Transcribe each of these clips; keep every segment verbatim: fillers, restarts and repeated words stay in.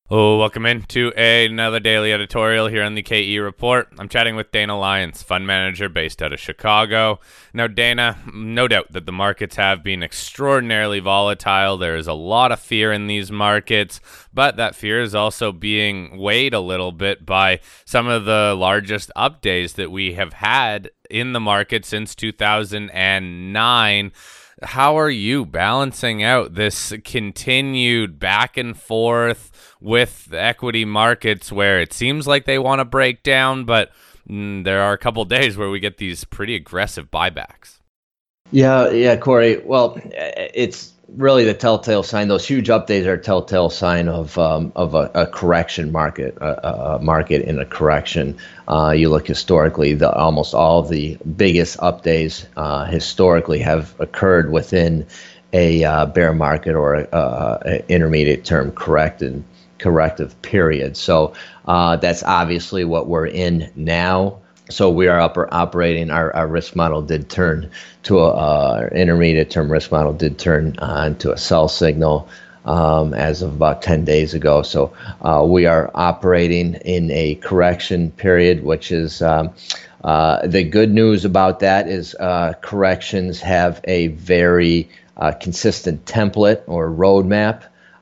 Oh, welcome into another daily editorial here on the K E Report. I'm chatting with Dana Lyons, fund manager based out of Chicago. Now, Dana, no doubt that the markets have been extraordinarily volatile. There is a lot of fear in these markets, but that fear is also being weighed a little bit by some of the largest up days that we have had in the market since two thousand nine. How are you balancing out this continued back and forth with the equity markets where it seems like they want to break down, but mm, there are a couple days where we get these pretty aggressive buybacks? Yeah, yeah, Corey. Well, it's really the telltale sign. Those huge updates are a telltale sign of um, of a, a correction market, a, a market in a correction. Uh, you look historically, the, almost all of the biggest updates uh, historically have occurred within a uh, bear market or a, a, a intermediate term corrected corrective period. So uh, that's obviously what we're in now. So we are upper operating. Our, our risk model did turn to a uh, intermediate term risk model did turn on to a sell signal um, as of about ten days ago. So uh, we are operating in a correction period, which is um, uh, the good news about that is uh, corrections have a very uh, consistent template or roadmap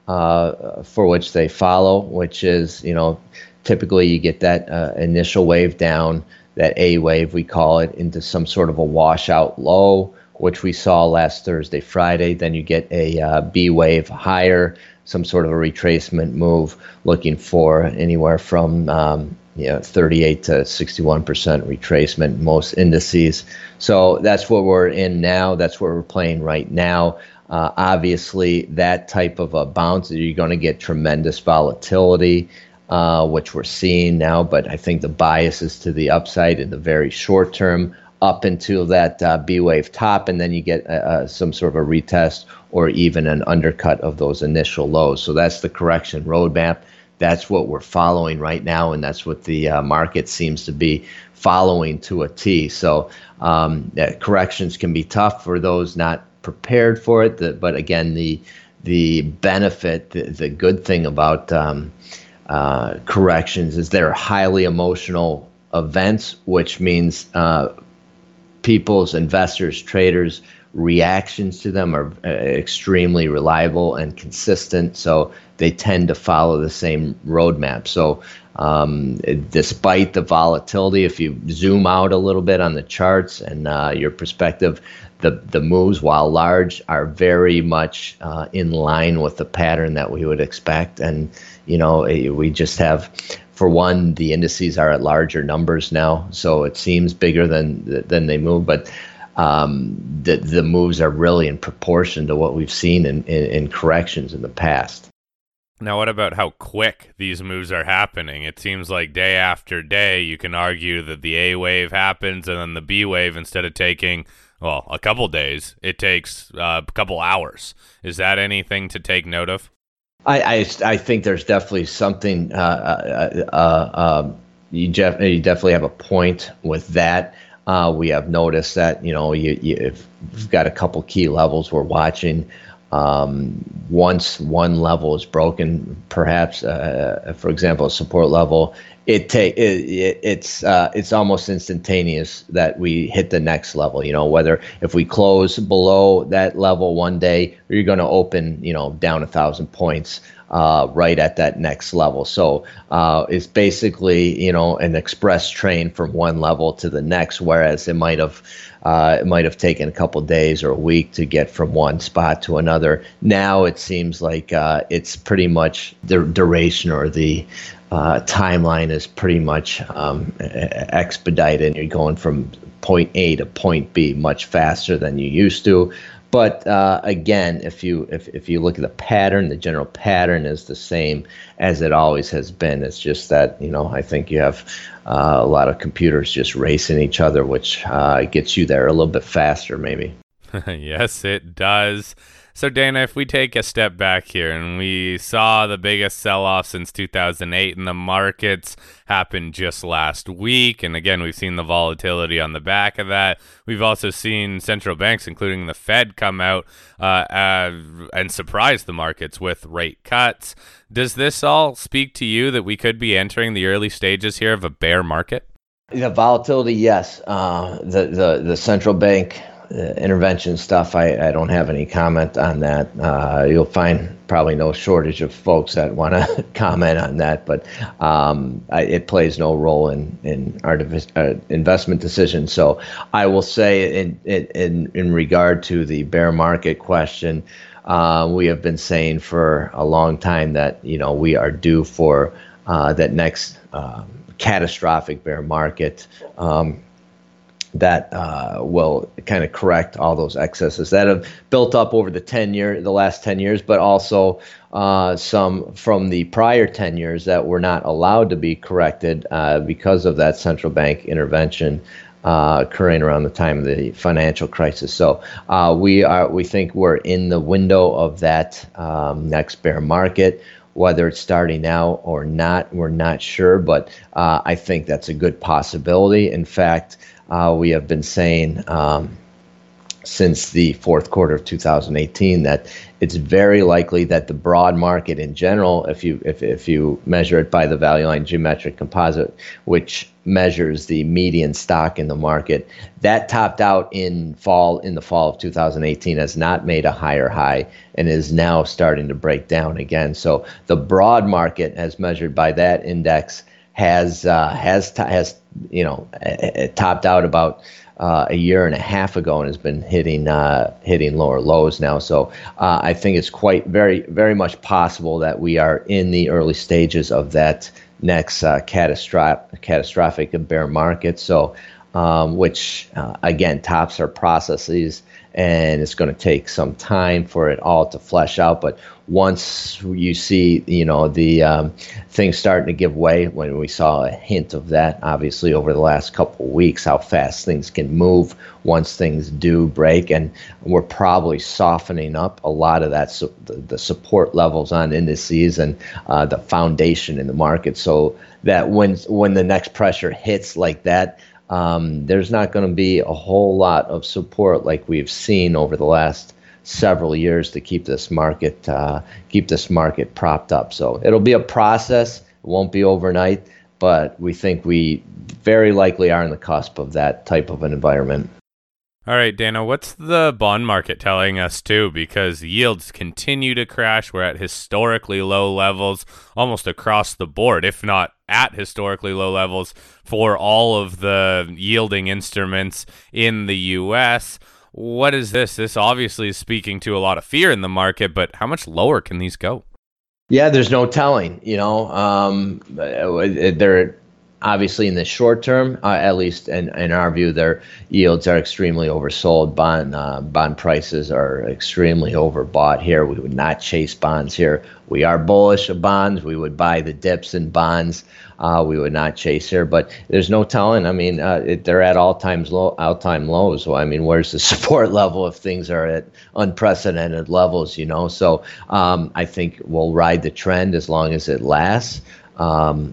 uh, for which they follow, which is, you know, typically you get that uh, initial wave down, that A wave, we call it, into some sort of a washout low, which we saw last Thursday, Friday. Then you get a uh, B wave higher, some sort of a retracement move, looking for anywhere from um, you know, thirty-eight to sixty-one percent retracement, most indices. So that's what we're in now. That's what we're playing right now. Uh, obviously, that type of a bounce, you're going to get tremendous volatility. Uh, which we're seeing now, but I think the bias is to the upside in the very short term up until that uh, B wave top, and then you get uh, some sort of a retest or even an undercut of those initial lows. So that's the correction roadmap. That's what we're following right now, and that's what the uh, market seems to be following to a T. So um, corrections can be tough for those not prepared for it, the, but again, the the benefit, the, the good thing about um, Uh, corrections is they're highly emotional events, which means uh, people's, investors, traders, reactions to them are uh, extremely reliable and consistent. So they tend to follow the same roadmap. So um, despite the volatility, if you zoom out a little bit on the charts and uh, your perspective, the the moves, while large, are very much uh, in line with the pattern that we would expect. And you know, we just have, for one, the indices are at larger numbers now, so it seems bigger than than they move, but um, the the moves are really in proportion to what we've seen in, in, in corrections in the past. Now, what about how quick these moves are happening? It seems like day after day, you can argue that the A wave happens and then the B wave, instead of taking, well, a couple days, it takes uh, a couple hours. Is that anything to take note of? I, I, I think there's definitely something, uh, uh, uh, uh, you, def- you definitely have a point with that. Uh, we have noticed that, you know, you, you've got a couple key levels we're watching. Um, once one level is broken, perhaps, uh, for example, a support level, it take it, it, it's uh, it's almost instantaneous that we hit the next level. You know, whether if we close below that level one day, or you're going to open, you know, down a thousand points uh, right at that next level. So uh, it's basically, you know, an express train from one level to the next, whereas it might have uh, it might have taken a couple days or a week to get from one spot to another. Now it seems like uh, it's pretty much the duration or the uh, timeline is pretty much um, expedited. You're going from point A to point B much faster than you used to. But uh, again, if you if, if you look at the pattern, the general pattern is the same as it always has been. It's just that, you know, I think you have uh, a lot of computers just racing each other, which uh, gets you there a little bit faster, maybe. Yes, it does. So, Dana, if we take a step back here and we saw the biggest sell-off since two thousand eight in the markets happen just last week, and again, we've seen the volatility on the back of that. We've also seen central banks, including the Fed, come out uh, uh, and surprise the markets with rate cuts. Does this all speak to you that we could be entering the early stages here of a bear market? The volatility, yes. Uh, the, the, the central bank Uh, intervention stuff, I, I don't have any comment on that. Uh, you'll find probably no shortage of folks that want to comment on that, but um, I, it plays no role in, in our div- uh, investment decisions. So I will say in, in, in regard to the bear market question, uh, we have been saying for a long time that, you know, we are due for uh, that next uh, catastrophic bear market. Um, that uh, will kind of correct all those excesses that have built up over the ten year, the last ten years, but also uh, some from the prior ten years that were not allowed to be corrected uh, because of that central bank intervention uh, occurring around the time of the financial crisis. So uh, we are, we think we're in the window of that um, next bear market. Whether it's starting now or not, we're not sure, but uh, I think that's a good possibility. In fact, Uh, we have been saying um, since the fourth quarter of two thousand eighteen that it's very likely that the broad market in general, if you if, if you measure it by the value line geometric composite, which measures the median stock in the market, that topped out in fall in the fall of two thousand eighteen, has not made a higher high and is now starting to break down again. So the broad market, as measured by that index, has uh, has t- has you know it topped out about uh, a year and a half ago and has been hitting uh, hitting lower lows now. So uh, I think it's quite very very much possible that we are in the early stages of that next uh, catastrophic catastrophic bear market. So um, which uh, again tops our processes. And it's going to take some time for it all to flesh out. But once you see, you know, the um, things starting to give way, when we saw a hint of that, obviously, over the last couple of weeks, how fast things can move once things do break. And we're probably softening up a lot of that, so the, the support levels on indices and uh, the foundation in the market, so that when when the next pressure hits like that, Um, there's not going to be a whole lot of support like we've seen over the last several years to keep this market uh, keep this market propped up. So it'll be a process. It won't be overnight, but we think we very likely are on the cusp of that type of an environment. All right, Dana, what's the bond market telling us too? Because yields continue to crash. We're at historically low levels almost across the board, if not at historically low levels for all of the yielding instruments in the U S. What is this? This obviously is speaking to a lot of fear in the market, but how much lower can these go? Yeah, there's no telling, you know. Um, they're obviously in the short term, uh, at least in, in our view, their yields are extremely oversold. Bond uh, bond prices are extremely overbought here. We would not chase bonds here. We are bullish of bonds. We would buy the dips in bonds. Uh, we would not chase here, but there's no telling. I mean, uh, it, they're at all times low, all time lows. So I mean, where's the support level if things are at unprecedented levels? You know, so um, I think we'll ride the trend as long as it lasts. Um,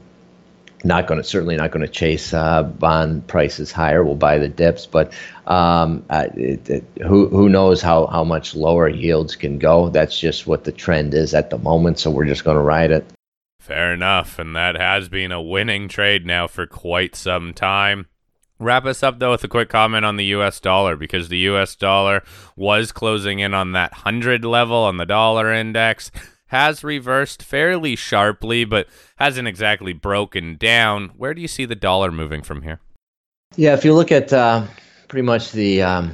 Not going to certainly not going to chase uh, bond prices higher. We'll buy the dips, but um, uh, it, it, who who knows how, how much lower yields can go? That's just what the trend is at the moment. So we're just going to ride it. Fair enough, and that has been a winning trade now for quite some time. Wrap us up, though, with a quick comment on the U S dollar, because the U S dollar was closing in on that one hundred level on the dollar index. Has reversed fairly sharply, but hasn't exactly broken down. Where do you see the dollar moving from here? Yeah, if you look at uh, pretty much the, um,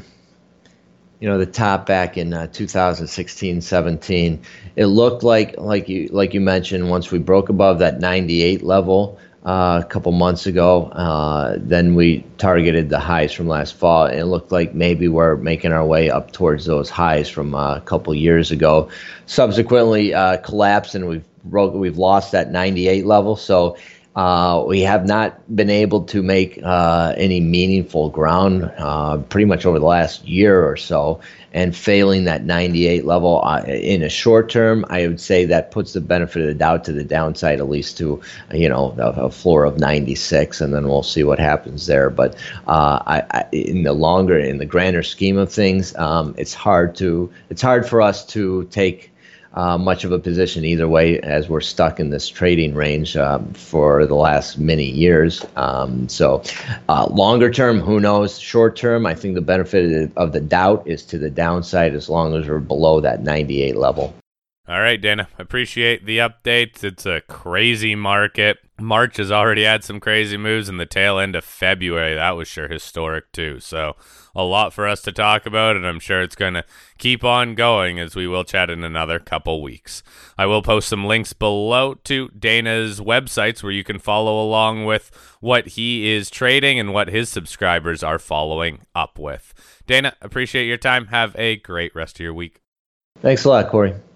you know, the top back in uh, two thousand sixteen, seventeen, it looked like, like you, like you mentioned, once we broke above that ninety-eight level uh, a couple months ago, uh, then we targeted the highs from last fall, and it looked like maybe we're making our way up towards those highs from uh, a couple years ago. Subsequently uh, collapsed, and we've broke, we've lost that ninety-eight level. So Uh, we have not been able to make uh, any meaningful ground uh, pretty much over the last year or so. And failing that ninety-eight level uh, in a short term, I would say that puts the benefit of the doubt to the downside, at least to, you know, a, a floor of ninety-six, and then we'll see what happens there. But uh, I, I, in the longer, in the grander scheme of things, um, it's hard to, it's hard for us to take Uh, much of a position either way, as we're stuck in this trading range um, for the last many years. Um, so uh, longer term, who knows? Short term, I think the benefit of the doubt is to the downside as long as we're below that ninety-eight level. All right, Dana, appreciate the updates. It's a crazy market. March has already had some crazy moves, and the tail end of February, that was sure historic too. So a lot for us to talk about, and I'm sure it's going to keep on going as we will chat in another couple weeks. I will post some links below to Dana's websites where you can follow along with what he is trading and what his subscribers are following up with. Dana, appreciate your time. Have a great rest of your week. Thanks a lot, Corey.